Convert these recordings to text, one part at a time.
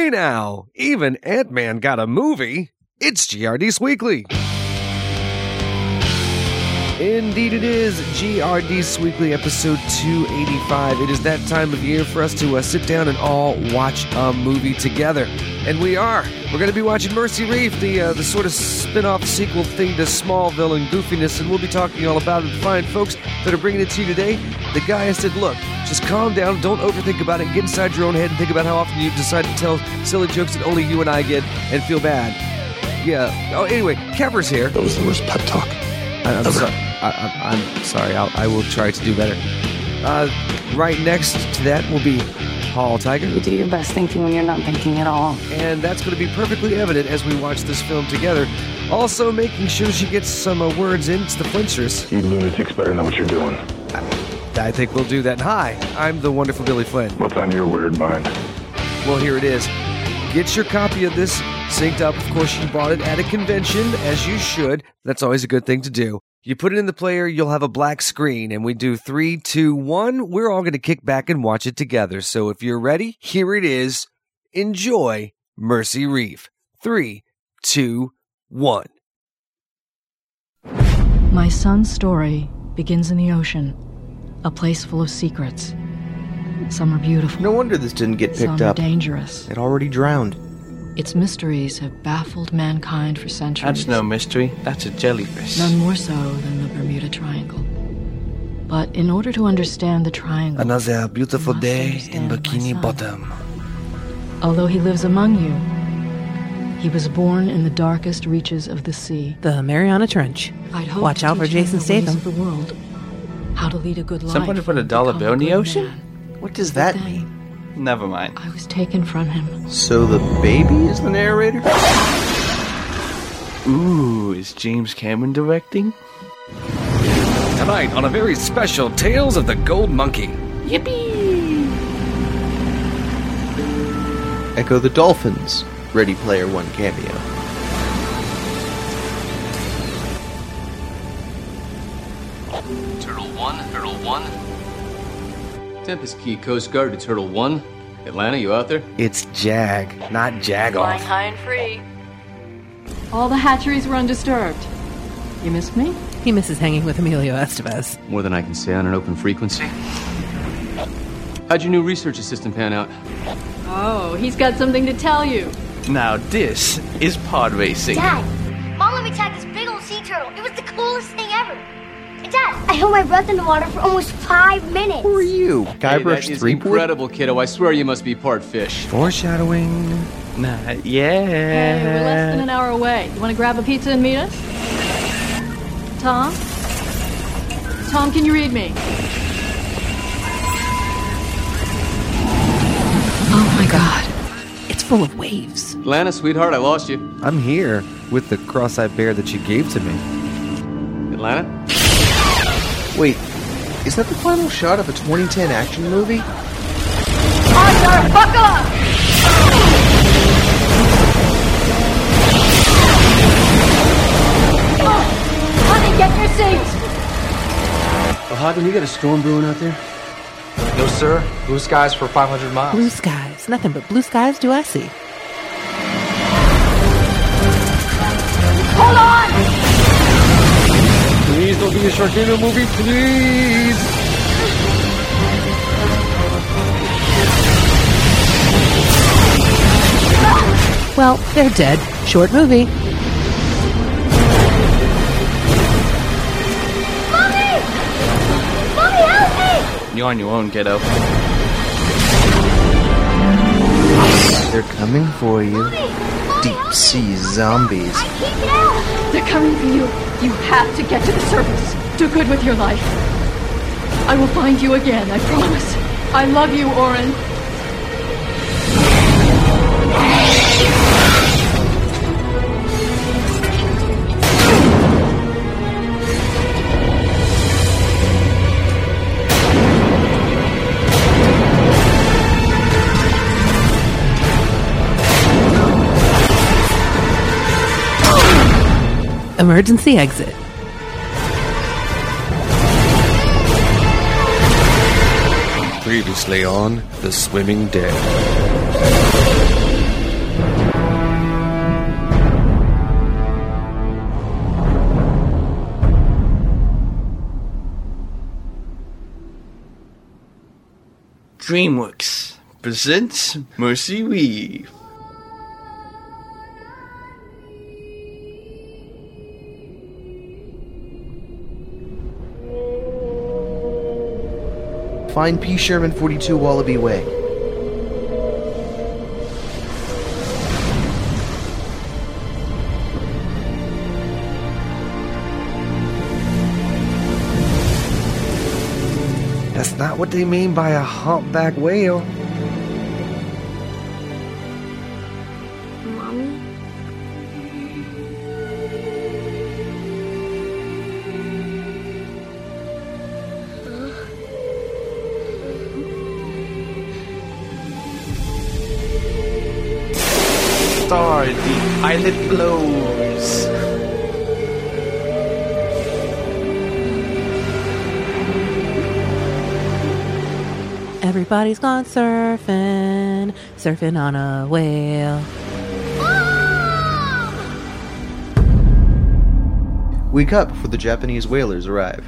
Hey now, even Ant-Man got a movie. It's GRD's Weekly. Indeed it is, GRD's Weekly, episode 285. It is that time of year for us to sit down and all watch a movie together. And we are. We're going to be watching Mercy Reef, the sort of spin-off sequel thing to Smallville and goofiness, and we'll be talking all about it. The fine folks that are bringing it to you today, the guy has said, look, just calm down, don't overthink about it, get inside your own head and think about how often you decide to tell silly jokes that only you and I get and feel bad. Yeah. Oh, anyway, Kever's here. That was the worst pep talk. I'm sorry. I will try to do better. Right next to that will be Paul Tiger. You do your best thinking when you're not thinking at all. And that's going to be perfectly evident as we watch this film together. Also making sure she gets some words in, it's the Flinchers. You lunatics better know what you're doing. I think we'll do that. Hi, I'm the wonderful Billy Flynn. What's on your weird mind? Well, here it is. Get your copy of this synced up. Of course, you bought it at a convention, as you should. That's always a good thing to do. You put it in the player, you'll have a black screen, and we do 3, 2, 1. We're all going to kick back and watch it together. So if you're ready, here it is. Enjoy Mercy Reef. 3, 2, 1. My son's story begins in the ocean, a place full of secrets. Some are beautiful. No wonder this didn't get picked some up. Are dangerous. It already drowned. Its mysteries have baffled mankind for centuries. That's no mystery. That's a jellyfish. None more so than the Bermuda Triangle. But in order to understand the triangle... Another beautiful you must day in understand my Bikini son. Bottom. Although he lives among you, he was born in the darkest reaches of the sea. The Mariana Trench. I'd hoped Watch to out for teach him Jason the ways Statham. of the world, how to lead a good life. Somebody put a and dollar become bill in the good ocean? man. What does that Then mean? Never mind. I was taken from him. So the baby is the narrator? Ooh, is James Cameron directing? Tonight on a very special Tales of the Gold Monkey. Yippee! Echo the Dolphins. Ready Player One cameo. Turtle 1, Turtle 1. Tempest Key, Coast Guard to Turtle 1. Atlanta, you out there? It's Jag, not Flying Jagoff. high and free. All the hatcheries were undisturbed. You missed me? He misses hanging with Emilio Estevez. More than I can say on an open frequency. How'd your new research assistant pan out? Oh, he's got something to tell you. Now this is pod racing. Dad, Mom let me tag this big old sea turtle. It was the coolest thing ever. And Dad, I held my breath in the water for almost 5 minutes. Who are you? Hey, Guybrush that is Threepwood? incredible, kiddo. I swear you must be part fish. Foreshadowing. Not yet. Hey, we're less than an hour away. You want to grab a pizza and meet us? Tom? Tom, can you read me? Oh my god. It's full of waves. Atlanta, sweetheart, I lost you. I'm here with the cross-eyed bear that you gave to me. Atlanta? Wait, is that the final shot of a 2010 action movie? Arthur, buckle up! Oh, honey, get your seat! Oh, Hagen, you got a storm brewing out there? No, sir. Blue skies for 500 miles. Blue skies. Nothing but blue skies do I see. Hold on! Please don't be a Sharknado movie, please! Well, they're dead. Short movie. Mommy! Mommy, help me! You're on your own, kiddo. They're coming for you. Mommy, Deep help sea me. zombies. I can't get out. They're coming for you. You have to get to the surface. Do good with your life. I will find you again, I promise. I love you, Oren. Emergency exit. Previously on The Swimming Dead. DreamWorks presents Mercy Weave. Find P. Sherman 42 Wallaby Way. That's not what they mean by a humpback whale. Mommy? Star, the pilot blows. Everybody's gone surfing, surfing on a whale. Wake up before the Japanese whalers arrive.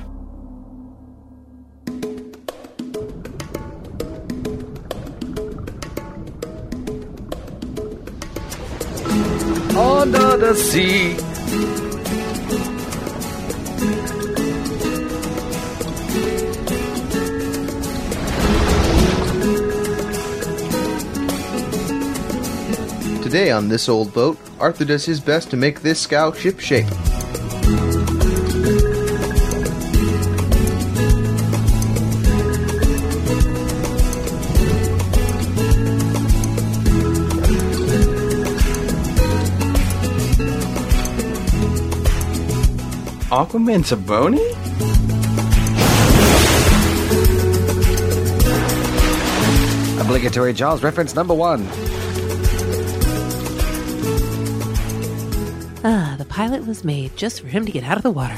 Under the sea. Today on this old boat, Arthur does his best to make this scow ship shape. Aquaman's a bony? Obligatory Jaws reference number 1. The pilot was made just for him to get out of the water.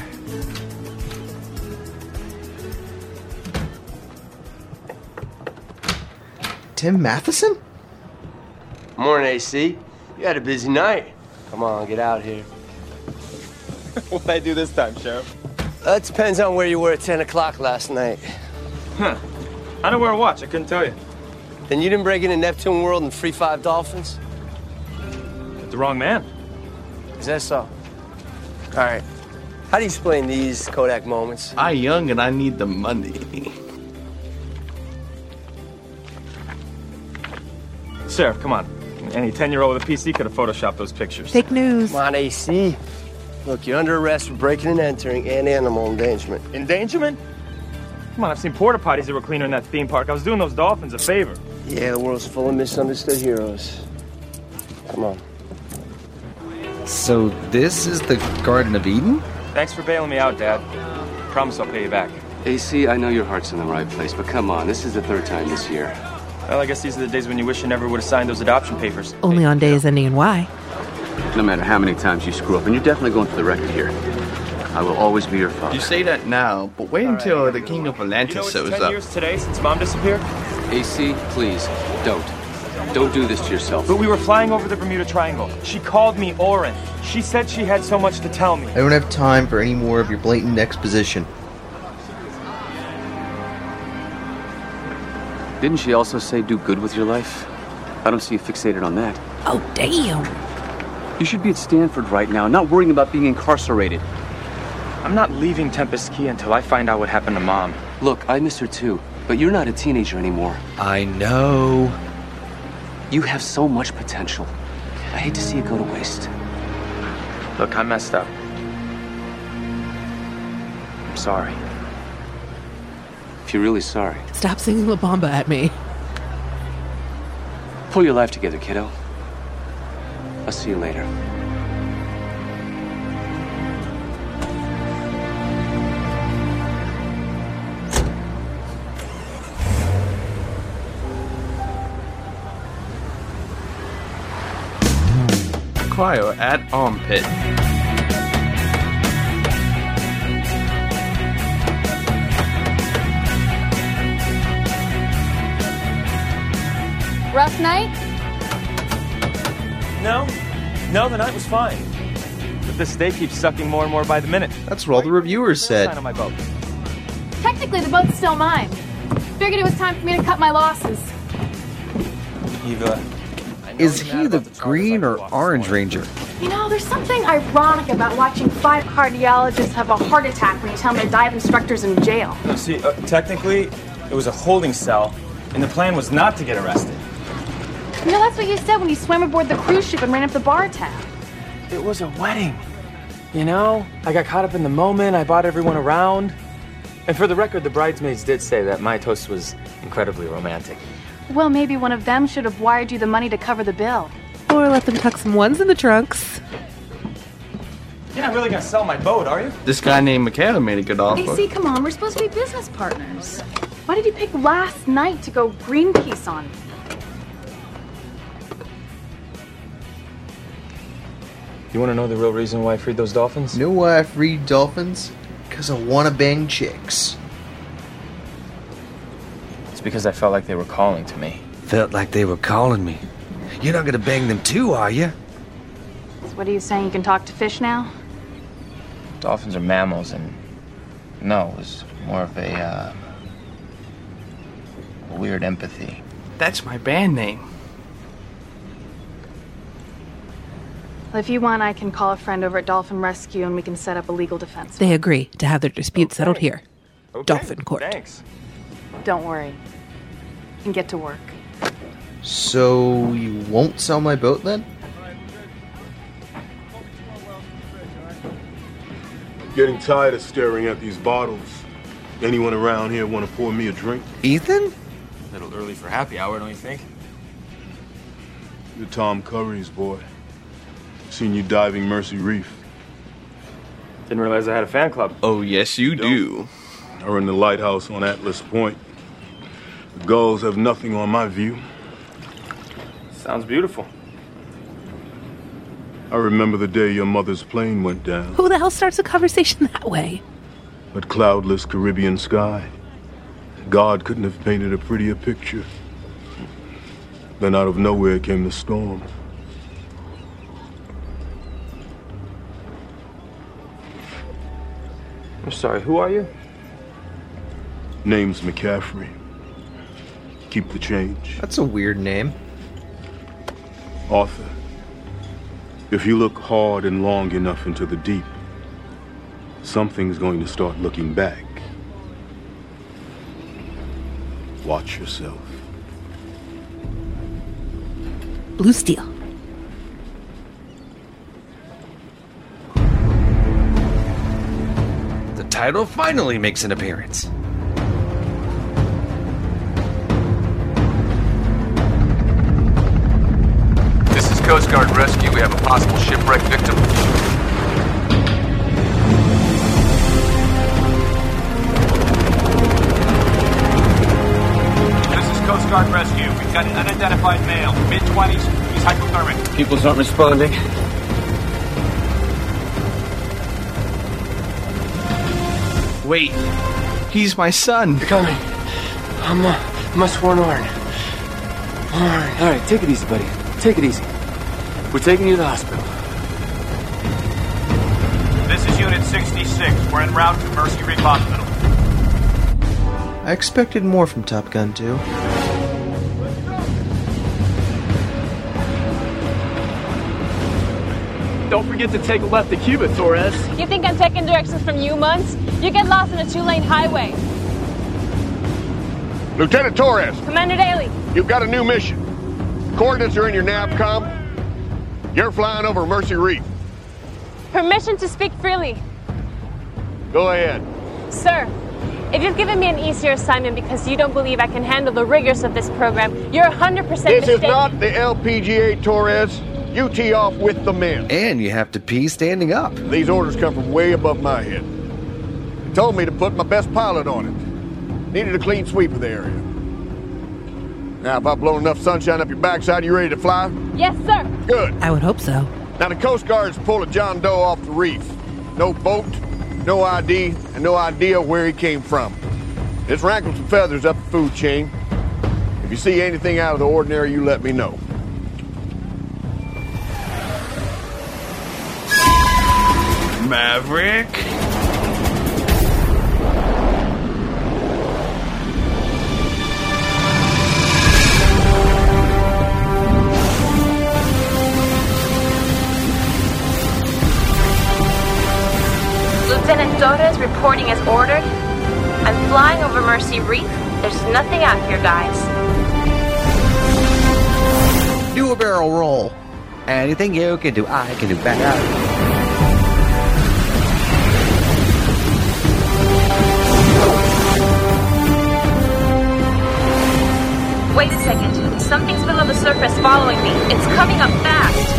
Tim Matheson? Morning, AC. You had a busy night. Come on, get out here. What'd I do this time, Sheriff? It depends on where you were at 10 o'clock last night. Huh. I don't wear a watch. I couldn't tell you. Then you didn't break into Neptune World and free 5 dolphins? The wrong man. Is that so? All right. How do you explain these Kodak moments? I young and I need the money. Sheriff, come on. Any 10-year-old with a PC could have photoshopped those pictures. Fake news. Come on, AC. Look, you're under arrest for breaking and entering and animal endangerment. Endangerment? Come on, I've seen porta potties that were cleaner in that theme park. I was doing those dolphins a favor. Yeah, the world's full of misunderstood heroes. Come on. So this is the Garden of Eden? Thanks for bailing me out, Dad. Promise I'll pay you back. AC, I know your heart's in the right place, but come on, this is the 3rd time this year. Well, I guess these are the days when you wish you never would have signed those adoption papers. Only on days ending in Y. No matter how many times you screw up, and you're definitely going for the record here, I will always be your father. You say that now, but wait until the King of Atlantis you know, it's shows 10 up. years today since Mom disappeared? AC, please, don't. Don't do this to yourself. But we were flying over the Bermuda Triangle. She called me Oren. She said she had so much to tell me. I don't have time for any more of your blatant exposition. Didn't she also say do good with your life? I don't see you fixated on that. Oh, damn. You should be at Stanford right now, not worrying about being incarcerated. I'm not leaving Tempest Key until I find out what happened to Mom. Look, I miss her too, but you're not a teenager anymore. I know. You have so much potential. I hate to see it go to waste. Look, I messed up. I'm sorry. If you're really sorry, Stop singing La Bamba at me. pull your life together, kiddo. I'll see you later. Cryo at armpit. Rough night? No, the night was fine. But this day keeps sucking more and more by the minute. That's what all the reviewers said. Sign on my boat. Technically, the boat's still mine. Figured it was time for me to cut my losses. Eva. Is he the Green or Orange Ranger? You know, there's something ironic about watching 5 cardiologists have a heart attack when you tell them their dive instructor's in jail. No, see, technically, it was a holding cell, and the plan was not to get arrested. You know, that's what you said when you swam aboard the cruise ship and ran up the bar tab. It was a wedding. You know, I got caught up in the moment. I brought everyone around. And for the record, the bridesmaids did say that my toast was incredibly romantic. Well, maybe one of them should have wired you the money to cover the bill. Or let them tuck some ones in the trunks. You're not really gonna sell my boat, are you? This guy named Michaela made a good offer. AC, come on, we're supposed to be business partners. Why did you pick last night to go Greenpeace on me? You wanna know the real reason why I freed those dolphins? You know why I freed dolphins? Because I wanna bang chicks. It's because I felt like they were calling to me. Felt like they were calling me. You're not gonna bang them too, are you? So what are you saying, you can talk to fish now? Dolphins are mammals, and no, it was more of a weird empathy. That's my band name. Well, if you want, I can call a friend over at Dolphin Rescue and we can set up a legal defense. They agree to have their dispute settled here. Okay. Dolphin Court. Thanks. Don't worry. And get to work. So, you won't sell my boat then? Getting tired of staring at these bottles. Anyone around here want to pour me a drink? Ethan? A little early for happy hour, don't you think? You're Tom Curry's boy. Seen you diving Mercy Reef. Didn't realize I had a fan club. Oh, yes, you do. I run the lighthouse on Atlas Point. The gulls have nothing on my view. Sounds beautiful. I remember the day your mother's plane went down. Who the hell starts a conversation that way? That cloudless Caribbean sky. God couldn't have painted a prettier picture. Then out of nowhere came the storm. I'm sorry, who are you? Name's McCaffrey. Keep the change. That's a weird name. Arthur, if you look hard and long enough into the deep, something's going to start looking back. Watch yourself. Blue Steel. The title finally makes an appearance. This is Coast Guard Rescue. We have a possible shipwreck victim. This is Coast Guard Rescue. We've got an unidentified male, mid-20s. He's hypothermic. People's not responding. Wait, he's my son. Coming. I'm a sworn Warren. All right, take it easy, buddy. Take it easy. We're taking you to the hospital. This is Unit 66. We're en route to Mercy Reef Hospital. I expected more from Top Gun 2. Don't forget to take a left at Cuba, Torres. You think I'm taking directions from you, Muntz? You get lost on a 2-lane highway. Lieutenant Torres. Commander Daly. You've got a new mission. Coordinates are in your NAVCOM. You're flying over Mercy Reef. Permission to speak freely. Go ahead. Sir, if you've given me an easier assignment because you don't believe I can handle the rigors of this program, you're 100% mistaken. This is not the LPGA, Torres. You tee off with the men. And you have to pee standing up. These orders come from way above my head. They told me to put my best pilot on it. Needed a clean sweep of the area. Now, if I've blown enough sunshine up your backside, you ready to fly? Yes, sir. Good. I would hope so. Now, the Coast Guard's pulled a John Doe off the reef. No boat, no ID, and no idea where he came from. It's rankled some feathers up the food chain. If you see anything out of the ordinary, you let me know. Maverick? Torres reporting as ordered. I'm flying over Mercy Reef. There's nothing out here, guys. Do a barrel roll. Anything you can do, I can do better. Wait a second. Something's below the surface following me. It's coming up fast.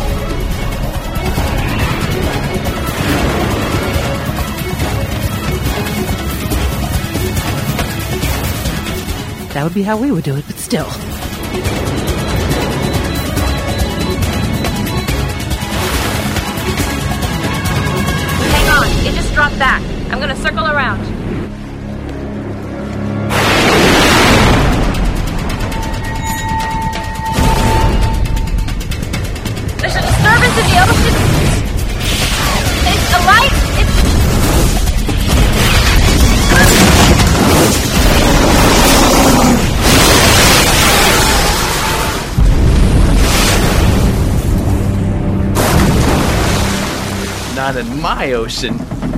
That would be how we would do it, but still. Hang on. It just dropped back. I'm gonna circle around. There's a disturbance in the ocean. It's a light. Not in my ocean.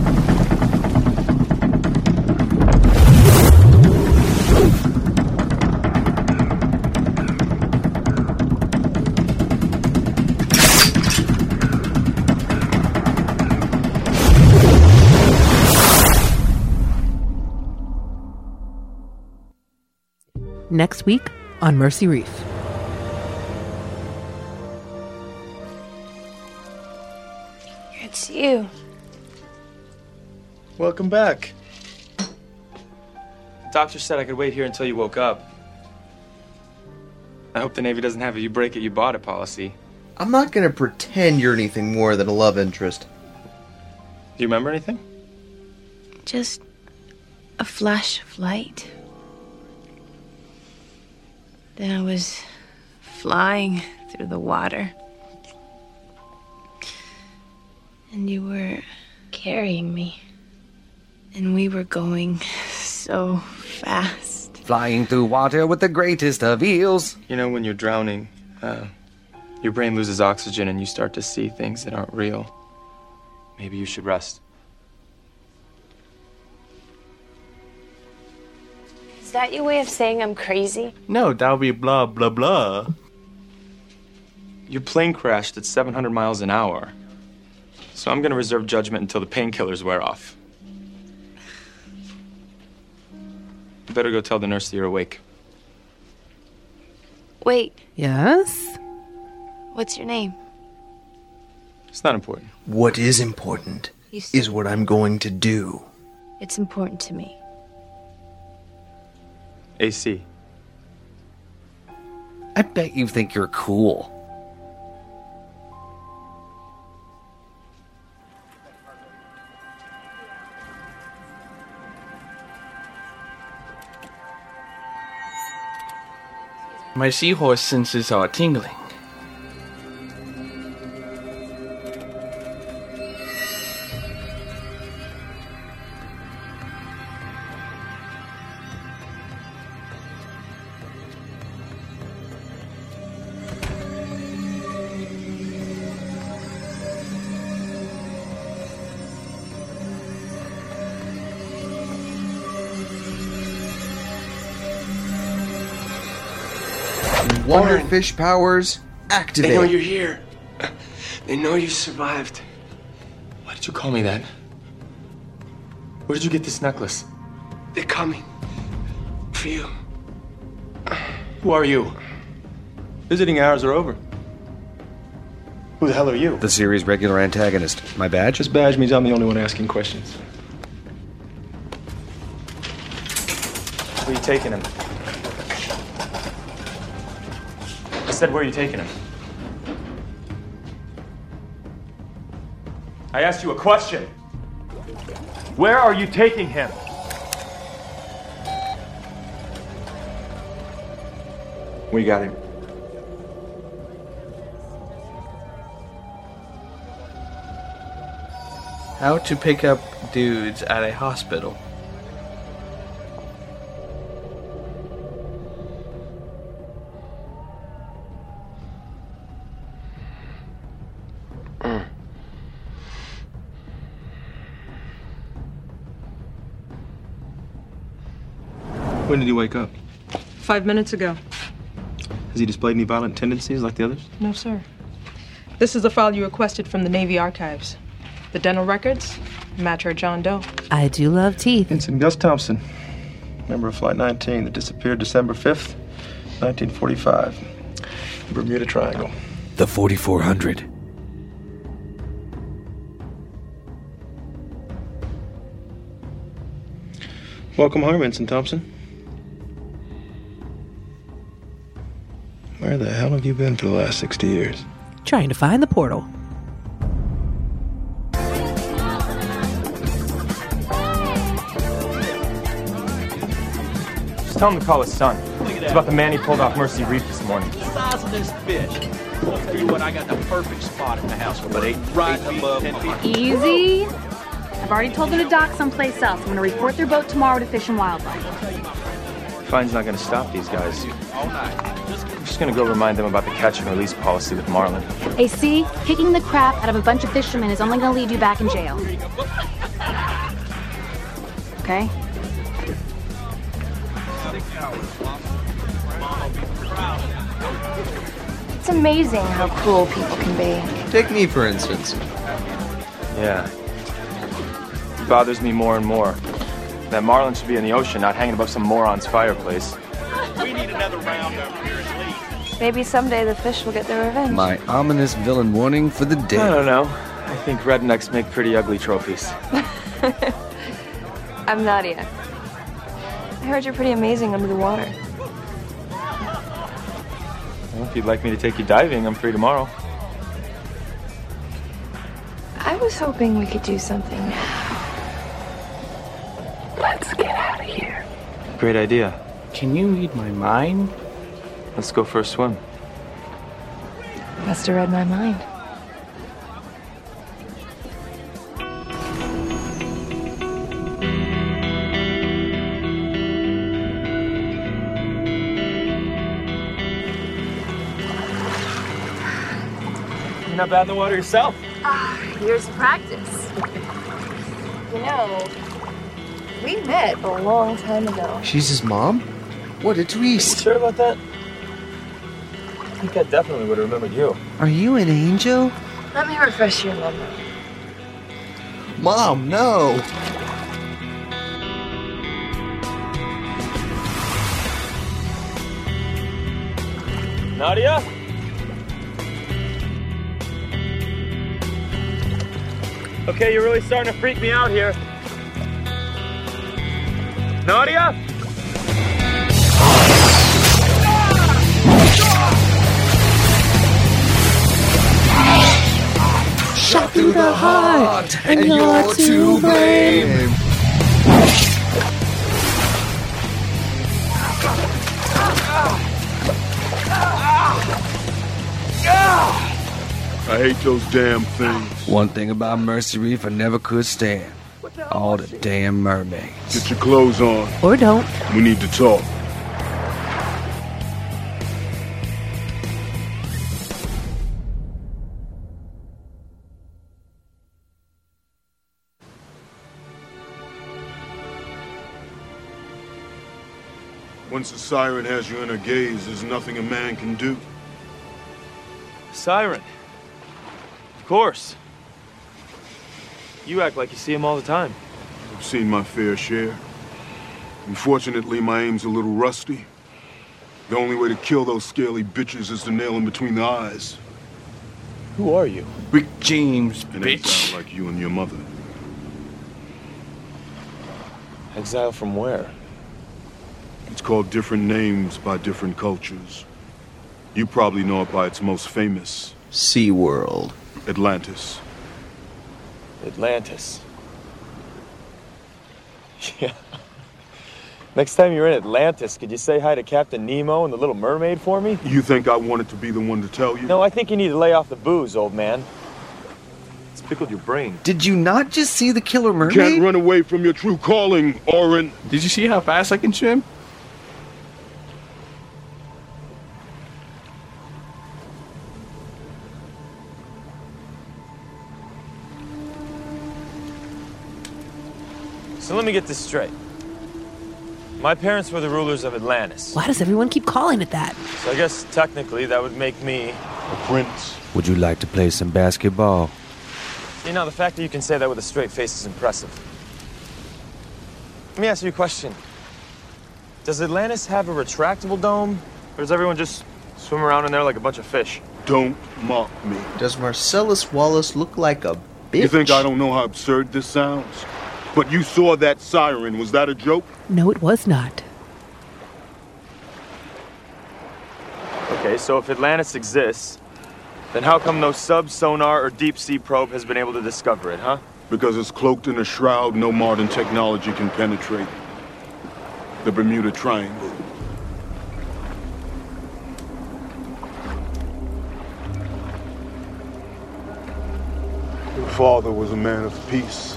Next week on Mercy Reef. It's you. Welcome back. The doctor said I could wait here until you woke up. I hope the Navy doesn't have a you break it, you bought it policy. I'm not gonna pretend you're anything more than a love interest. Do you remember anything? Just a flash of light. Then I was flying through the water. And you were carrying me. And we were going so fast. Flying through water with the greatest of eels. You know, when you're drowning, your brain loses oxygen and you start to see things that aren't real. Maybe you should rest. Is that your way of saying I'm crazy? No, that would be blah, blah, blah. Your plane crashed at 700 miles an hour. So I'm gonna reserve judgment until the painkillers wear off. You better go tell the nurse that you're awake. Wait, Yes? what's your name? It's not important. What is important is what I'm going to do. It's important to me. AC. I bet you think you're cool. My seahorse senses are tingling. Wonderfish powers activate. They know you're here. They know you survived. Why did you call me that? Where did you get this necklace? They're coming. For you. Who are you? Visiting hours are over. Who the hell are you? The series' regular antagonist. My badge? This badge means I'm the only one asking questions. Where are you taking him? I said, where are you taking him? I asked you a question. Where are you taking him? We got him. How to pick up dudes at a hospital. When did he wake up? 5 minutes ago. Has he displayed any violent tendencies like the others? No, sir. This is the file you requested from the Navy archives. The dental records match our John Doe. I do love teeth. Ensign Gus Thompson, member of Flight 19 that disappeared December 5th, 1945. Bermuda Triangle. The 4400. Welcome home, Ensign Thompson. Where the hell have you been for the last 60 years? Trying to find the portal. Just tell him to call his son. It's about the man he pulled off Mercy Reef this morning. The size of this fish. I'll tell you what, I got the perfect spot in the house for about 8 feet, above 10 feet. Easy. I've already told them to dock someplace else. I'm going to report their boat tomorrow to Fish and Wildlife. Fine's not going to stop these guys. I'm just going to go remind them about the catch and release policy with Marlin. Hey, see? Kicking the crap out of a bunch of fishermen is only going to lead you back in jail. Okay? It's amazing how cruel people can be. Take me, for instance. Yeah. It bothers me more and more. That Marlin should be in the ocean, not hanging above some moron's fireplace. We need another round over here at least. Maybe someday the fish will get their revenge. My ominous villain warning for the day. I don't know. I think rednecks make pretty ugly trophies. I'm Nadia. I heard you're pretty amazing under the water. Well, if you'd like me to take you diving, I'm free tomorrow. I was hoping we could do something. Let's get out of here. Great idea. Can you read my mind? Let's go for a swim. Must have read my mind. You're not bad in the water yourself. Years of practice. You know, we met a long time ago. She's his mom? What a twist. You sure about that? I think I definitely would have remembered you. Are you an angel? Let me refresh your memory. Mom, no. Nadia? Okay, you're really starting to freak me out here. Nadia? Shot through the heart, and you're to blame. I hate those damn things. One thing about Mercy Reef I never could stand. All the damn mermaids. Get your clothes on. Or don't. We need to talk. Once a siren has you in her gaze, there's nothing a man can do. Siren. Of course. You act like you see him all the time. I've seen my fair share. Unfortunately, my aim's a little rusty. The only way to kill those scaly bitches is to nail them between the eyes. Who are you? Rick James, And they bitch. sound like you and your mother. Exile from where? It's called different names by different cultures. You probably know it by its most famous. SeaWorld. Atlantis. Atlantis. Yeah. Next time you're in Atlantis, could you say hi to Captain Nemo and the Little Mermaid for me? You think I wanted to be the one to tell you? No, I think you need to lay off the booze, old man. It's pickled your brain. Did you not just see the killer mermaid? Can't run away from your true calling, Orin. Did you see how fast I can swim? So let me get this straight. My parents were the rulers of Atlantis. Why does everyone keep calling it that? So I guess technically that would make me a prince. Would you like to play some basketball? You know, the fact that you can say that with a straight face is impressive. Let me ask you a question. Does Atlantis have a retractable dome? Or does everyone just swim around in there like a bunch of fish? Don't mock me. Does Marcellus Wallace look like a bitch? You think I don't know how absurd this sounds? But you saw that siren. Was that a joke? No, it was not. Okay, so if Atlantis exists, then how come no sub-sonar or deep-sea probe has been able to discover it, huh? Because it's cloaked in a shroud no modern technology can penetrate. The Bermuda Triangle. Your father was a man of peace.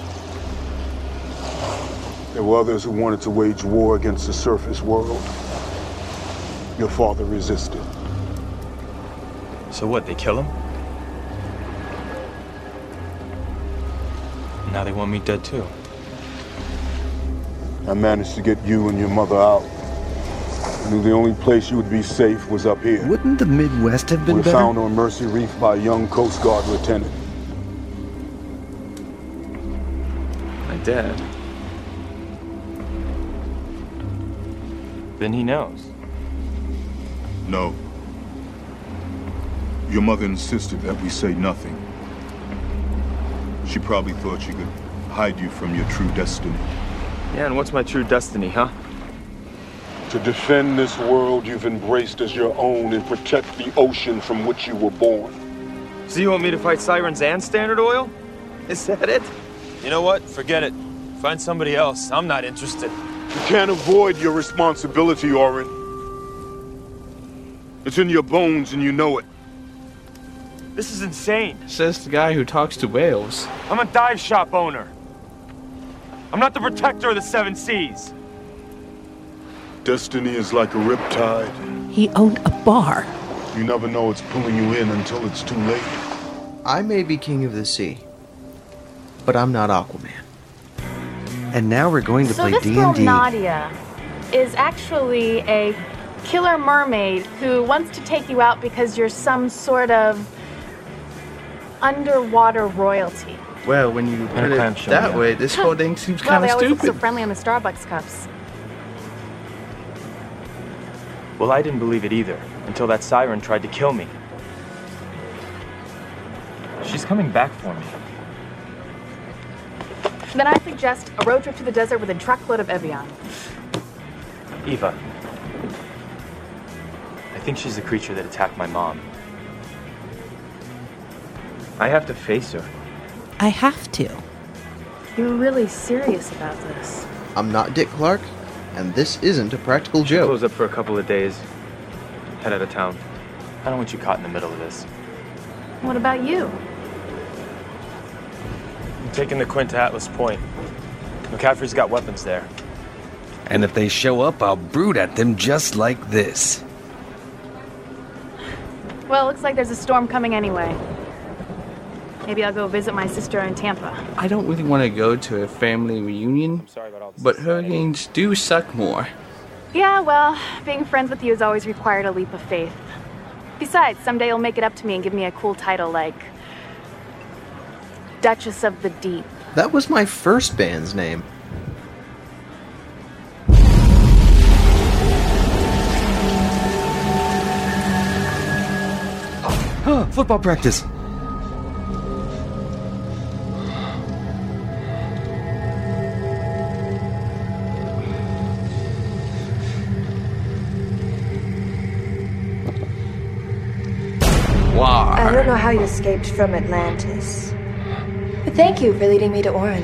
There were others who wanted to wage war against the surface world. Your father resisted. So what, they kill him? Now they want me dead too. I managed to get you and your mother out. I knew the only place you would be safe was up here. Wouldn't the Midwest have been we were better? found on Mercy Reef by a young Coast Guard lieutenant. My dad. Then he knows. No. Your mother insisted that we say nothing. She probably thought she could hide you from your true destiny. Yeah, and what's my true destiny, huh? To defend this world you've embraced as your own and protect the ocean from which you were born. So you want me to fight sirens and Standard Oil? Is that it? You know what? Forget it. Find somebody else. I'm not interested. You can't avoid your responsibility, Orin. It's in your bones and you know it. This is insane. Says the guy who talks to whales. I'm a dive shop owner. I'm not the protector of the seven seas. Destiny is like a riptide. He owned a bar. You never know it's pulling you in until it's too late. I may be king of the sea, but I'm not Aquaman. And now we're going to play D&D. So this girl, Nadia, is actually a killer mermaid who wants to take you out because you're some sort of underwater royalty. Well, when you put it that way, this whole thing seems kind of Well, they always stupid. look so friendly on the Starbucks cups. Well, I didn't believe it either, until that siren tried to kill me. She's coming back for me. Then I suggest a road trip to the desert with a truckload of Evian. Eva. I think she's the creature that attacked my mom. I have to face her. I have to. You're really serious about this. I'm not Dick Clark, and this isn't a practical She joke. close up for a couple of days. Head out of town. I don't want you caught in the middle of this. What about you? I'm taking the Quint to Atlas Point. McCaffrey's got weapons there. And if they show up, I'll brood at them just like this. Well, looks like there's a storm coming anyway. Maybe I'll go visit my sister in Tampa. I don't really want to go to a family reunion, but hurricanes do suck more. Yeah, well, being friends with you has always required a leap of faith. Besides, someday you'll make it up to me and give me a cool title like Duchess of the Deep. That was my first band's name. Football practice. I don't know how you escaped from Atlantis. But thank you for leading me to Orin.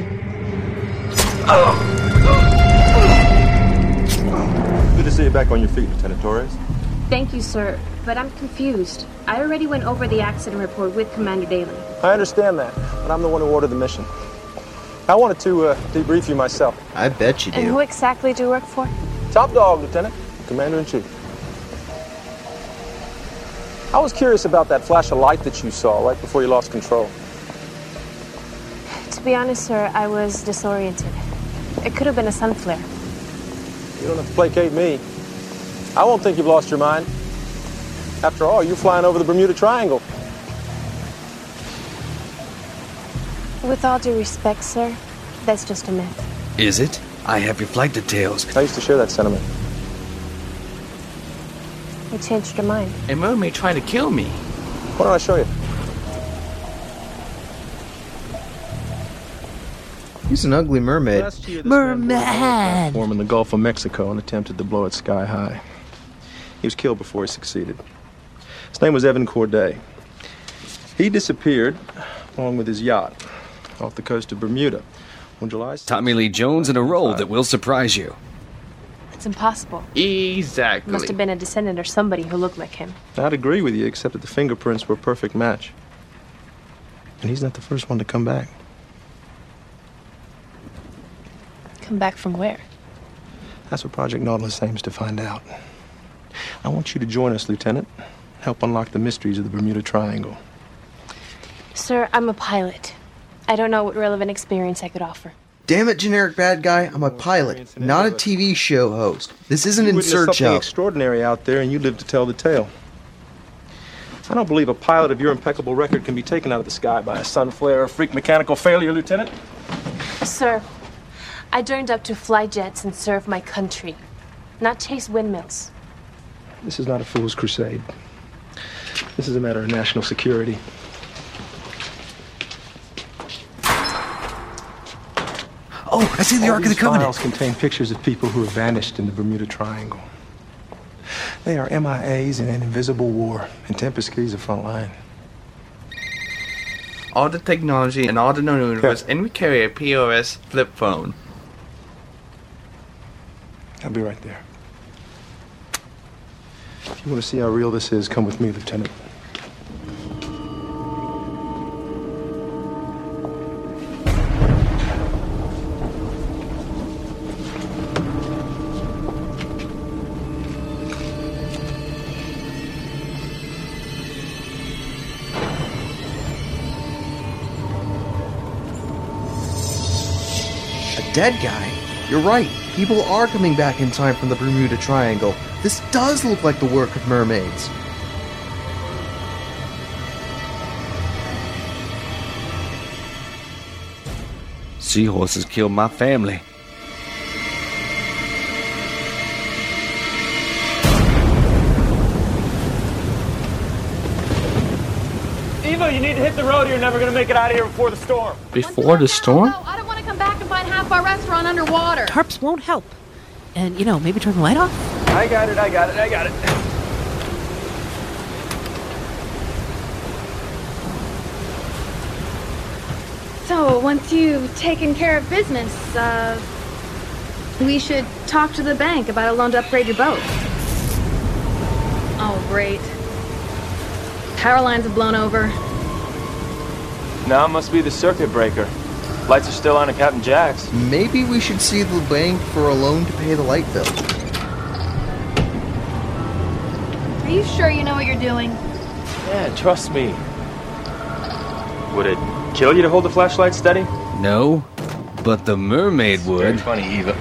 Good to see you back on your feet, Lieutenant Torres. Thank you, sir, but I'm confused. I already went over the accident report with Commander Daly. I understand that, but I'm the one who ordered the mission. I wanted to debrief you myself. I bet you And who exactly do you work for? Top dog, Lieutenant. Commander-in-Chief. I was curious about that flash of light that you saw right before you lost control. To be honest, sir, I was disoriented. It could have been a sun flare. You don't have to placate me. I won't think you've lost your mind. After all, you're flying over the Bermuda Triangle. With all due respect, sir, that's just a myth. Is it? I have your flight details. I used to share that sentiment. You changed your mind. A mermaid tried to kill me. Why don't I show you? He's an ugly mermaid. Merman! Form in the Gulf of Mexico and attempted to blow it sky high. He was killed before he succeeded. His name was Evan Corday. He disappeared along with his yacht off the coast of Bermuda on July 6th. Tommy Lee Jones in a role that will surprise you. It's impossible. Exactly. Must have been a descendant or somebody who looked like him. I'd agree with you, except that the fingerprints were a perfect match. And he's not the first one to come back. Come back from where? That's what Project Nautilus aims to find out. I want you to join us, Lieutenant. Help unlock the mysteries of the Bermuda Triangle. Sir, I'm a pilot. I don't know what relevant experience I could offer. Damn it, generic bad guy. I'm a pilot, not a TV show host. This isn't In Search something Of. extraordinary out there, and you live to tell the tale. I don't believe a pilot of your impeccable record can be taken out of the sky by a sun flare or freak mechanical failure, Lieutenant. Sir, I joined up to fly jets and serve my country, not chase windmills. This is not a fool's crusade. This is a matter of national security. Oh, I see the Ark of the Covenant. Files contain pictures of people who have vanished in the Bermuda Triangle. They are MIAs in an invisible war, and Tempest Key's the front line. All the technology and all the known universe, and we carry a POS flip phone. I'll be right there. If you want to see how real this is, come with me, Lieutenant. A dead guy? You're right. People are coming back in time from the Bermuda Triangle. This does look like the work of mermaids. Seahorses killed my family. Eva, you need to hit the road. You're never going to make it out of here before the storm. Before the storm? I don't want to come back and find half our restaurant underwater. Tarps won't help. And, maybe turn the light off? I got it. So, once you've taken care of business, we should talk to the bank about a loan to upgrade your boat. Oh, great. Power lines have blown over. Now it must be the circuit breaker. Lights are still on at Captain Jack's. Maybe we should see the bank for a loan to pay the light bill. Are you sure you know what you're doing? Yeah, trust me. Would it kill you to hold the flashlight steady? No, but the mermaid would. Very funny, Eva.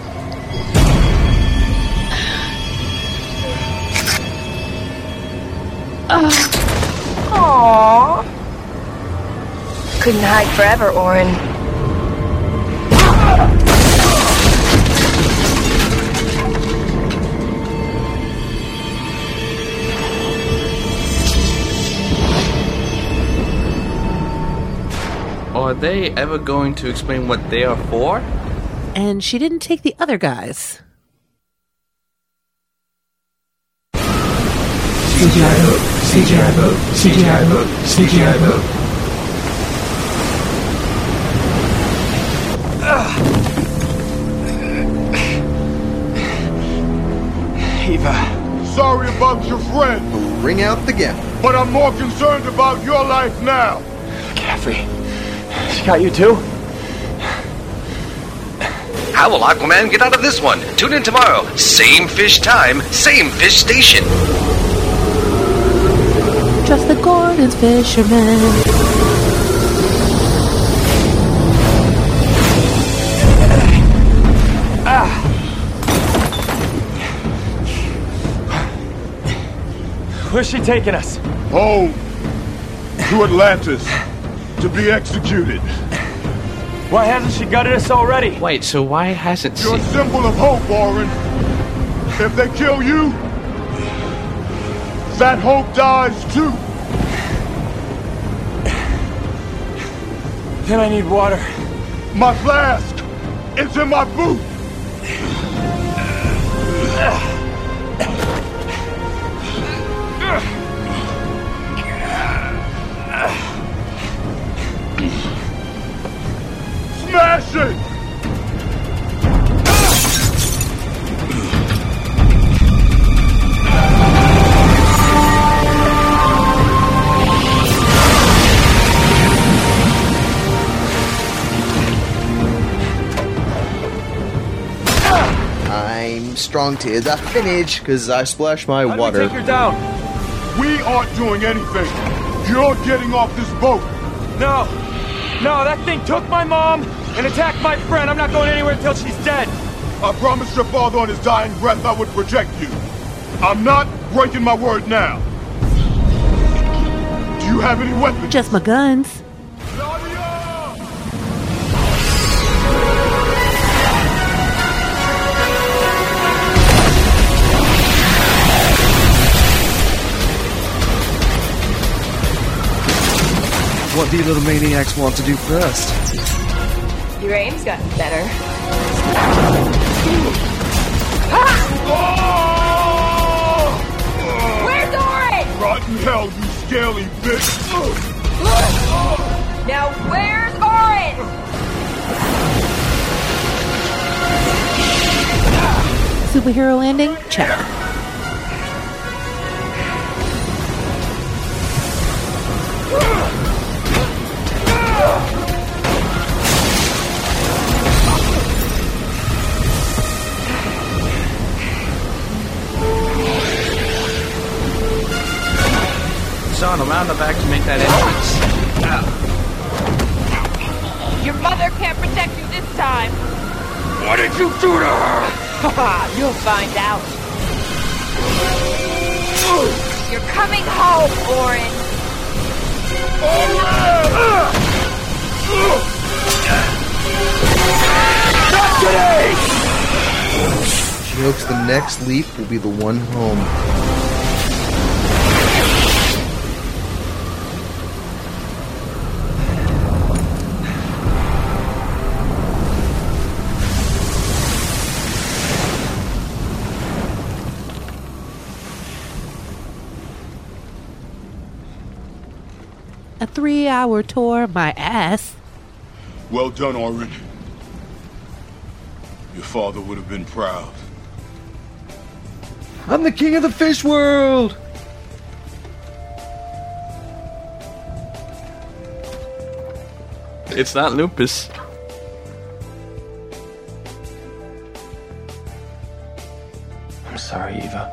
Aww. Couldn't hide forever, Orin. Are they ever going to explain what they are for? And she didn't take the other guys. CGI boat, CGI boat, CGI boat, CGI boat. Eva. Sorry about your friend. Ring out the gap. But I'm more concerned about your life now. Caffrey, she got you too? How will Aquaman get out of this one? Tune in tomorrow. Same fish time, same fish station. Trust the Gordon's fisherman. Where's she taking us? Home. To Atlantis. To be executed. Why hasn't she gutted us already? Wait, so why hasn't You're a symbol of hope, Orin. If they kill you, that hope dies too. Then I need water. My flask! It's in my boot! Smash it! I'm strong to the finish because I splashed my water. Take her down. We aren't doing anything. You're getting off this boat. No, that thing took my mom and attacked my friend. I'm not going anywhere until she's dead. I promised your father on his dying breath I would protect you. I'm not breaking my word now. Do you have any weapons? Just my guns. What do you little maniacs want to do first? Your aim's gotten better. Where's Orin? Rotten hell, you scaly bitch! Now where's Orin? Superhero landing? Check. Son, around the back to make that entrance. Your mother can't protect you this time. What did you do to her? You'll find out. You're coming home, Orin. Not today! She hopes the next leap will be the one home. A 3-hour tour of my ass. Well done, Orin. Your father would have been proud. I'm the king of the fish world! It's not lupus. I'm sorry, Eva.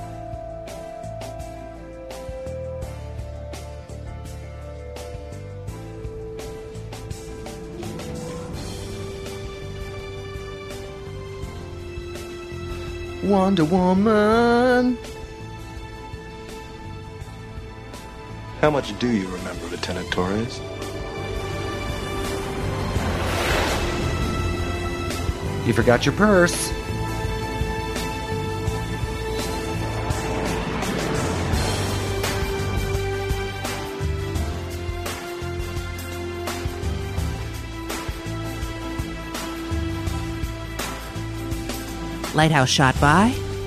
Wonder Woman. How much do you remember, Lieutenant Torres? You forgot your purse. Lighthouse shot by.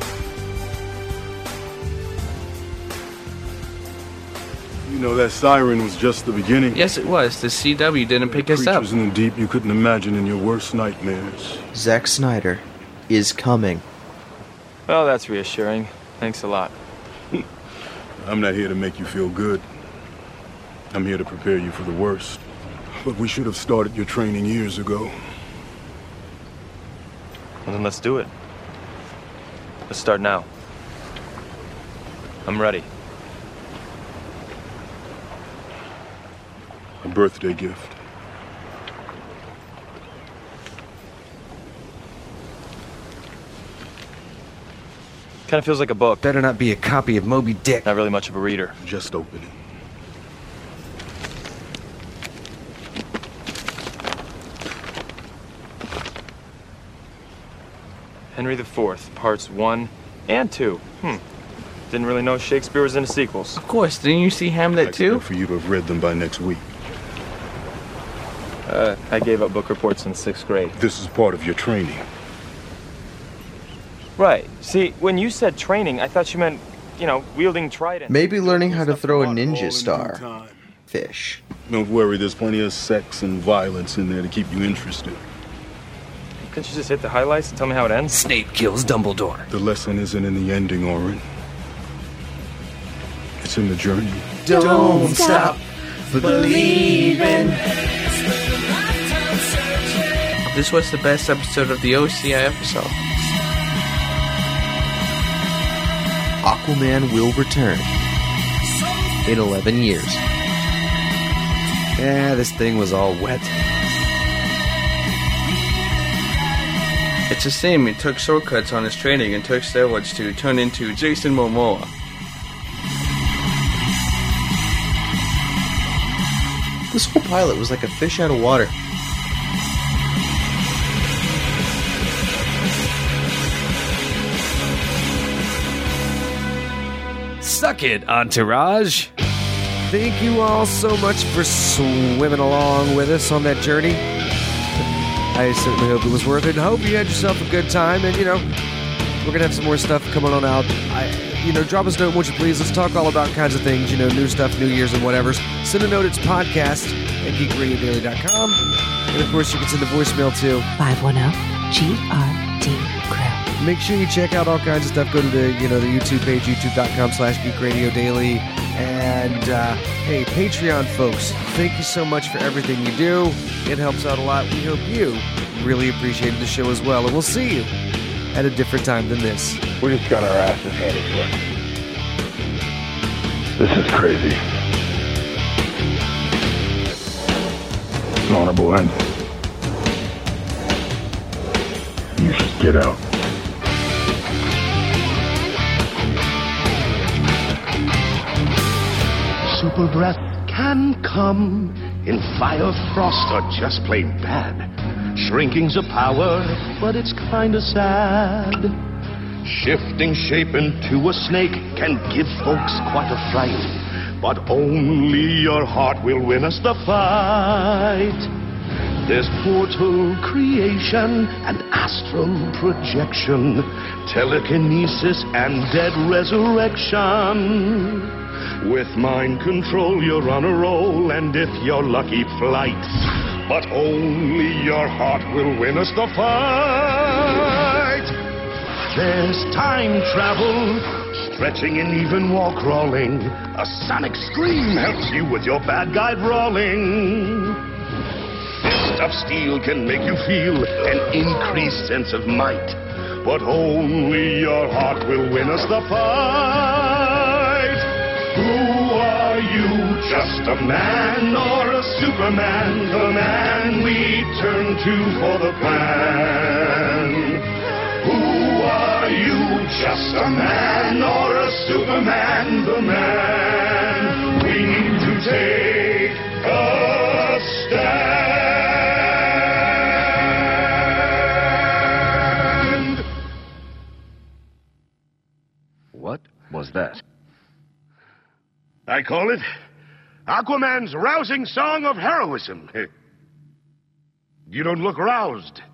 You know, that siren was just the beginning. Yes, it was. The CW didn't pick us up. Creatures in the deep you couldn't imagine in your worst nightmares. Zack Snyder is coming. Well, that's reassuring. Thanks a lot. I'm not here to make you feel good. I'm here to prepare you for the worst. But we should have started your training years ago. Well, then let's do it. Let's start now. I'm ready. A birthday gift. Kind of feels like a book. Better not be a copy of Moby Dick. Not really much of a reader. Just open it. Henry IV, parts 1 and 2. Didn't really know Shakespeare was into sequels. Of course, didn't you see Hamlet too? For you to have read them by next week. I gave up book reports in 6th grade. This is part of your training. Right. See, when you said training, I thought you meant, wielding trident. Maybe learning how to throw a ninja star. Fish. Don't worry, there's plenty of sex and violence in there to keep you interested. Couldn't you just hit the highlights and tell me how it ends? Snape kills Dumbledore. The lesson isn't in the ending, Orin. It's in the journey. Don't stop believing. This was the best episode of the OCI episode. Aquaman will return in 11 years. Yeah, this thing was all wet. It's a shame he took shortcuts on his training and took steroids to turn into Jason Momoa. This whole pilot was like a fish out of water. Suck it, Entourage! Thank you all so much for swimming along with us on that journey. I certainly hope it was worth it, and hope you had yourself a good time, and, we're going to have some more stuff coming on out. Drop us a note, won't you please? Let's talk all about kinds of things, new stuff, New Year's and whatevers. Send a note, it's podcast at geekradiodaily.com. And, of course, you can send a voicemail to 510-GRD-CREW. Make sure you check out all kinds of stuff. Go to the YouTube page, youtube.com/geekradiodaily. And, hey, Patreon folks, thank you so much for everything you do. It helps out a lot. We hope you really appreciated the show as well. And we'll see you at a different time than this. We just got our asses handed to us. This is crazy. Honorable end. You should get out. Super breath can come in fire, frost, or just plain bad. Shrinking's a power, but it's kinda sad. Shifting shape into a snake can give folks quite a fright, but only your heart will win us the fight. There's portal creation and astral projection, telekinesis and dead resurrection. With mind control, you're on a roll, and if you're lucky, flight. But only your heart will win us the fight. There's time travel, stretching and even while crawling. A sonic scream helps you with your bad guy brawling. Fist of steel can make you feel an increased sense of might. But only your heart will win us the fight. Who are you? Just a man or a Superman? The man we turn to for the plan. Who are you? Just a man or a Superman? The man we need to take a stand. What was that? I call it Aquaman's rousing song of heroism. You don't look roused.